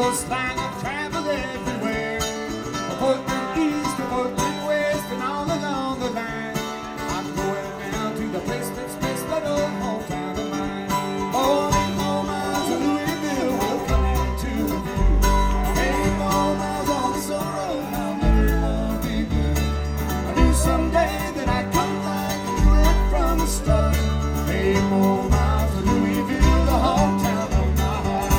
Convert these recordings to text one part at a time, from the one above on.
coastline, I've traveled everywhere. From Portland East to Portland West and all along the line. I'm going now to the place that's best, that old hometown of mine. Oh, 8 more miles of Louisville will come into view. 8 more miles on this old road, I'll never more be blue. I knew someday that I'd come back and do it from the start. 8 more miles of Louisville, the hometown of my heart.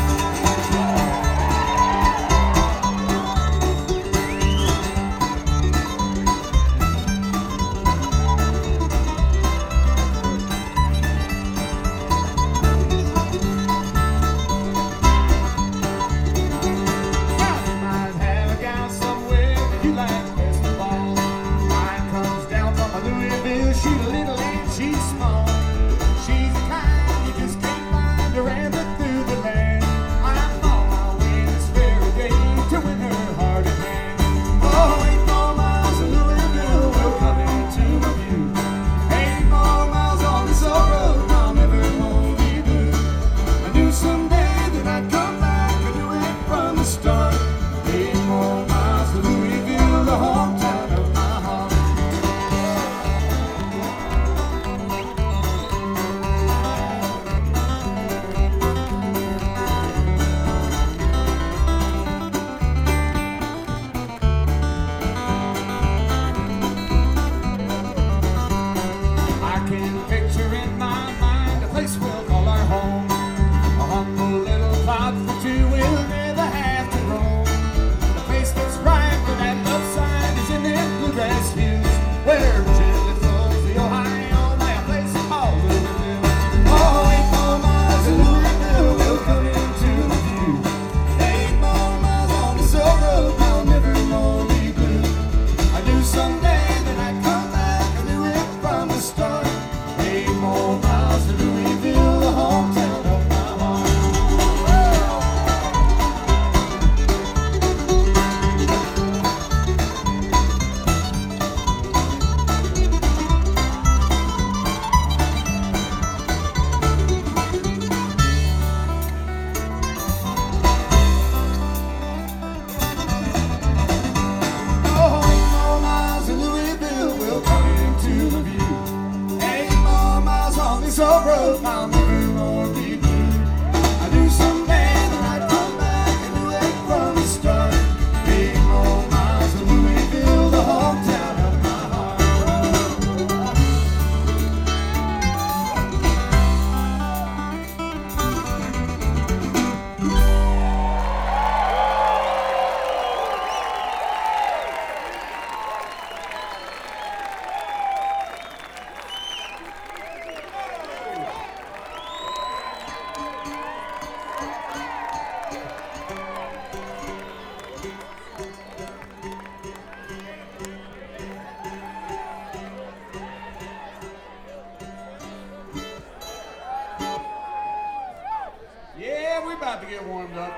About to get warmed up.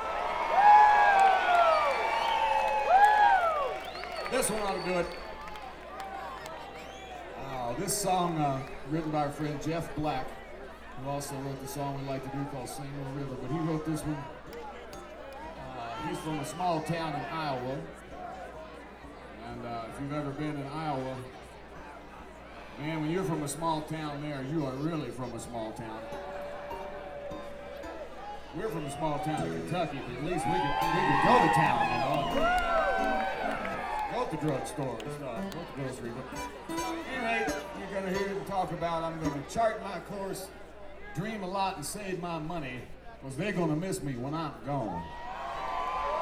This one ought to do it. This song written by our friend Jeff Black, who also wrote the song we like to do called St. Louis River, but he wrote this one. He's from a small town in Iowa, and if you've ever been in Iowa, man, when you're from a small town there, you are really from a small town. We're from a small town in Kentucky, but at least we could go to town, you know. Go to the drugstore and stuff, go to the grocery. But anyway, you're going to hear him talk about, I'm going to chart my course, dream a lot, and save my money, because they're going to miss me when I'm gone.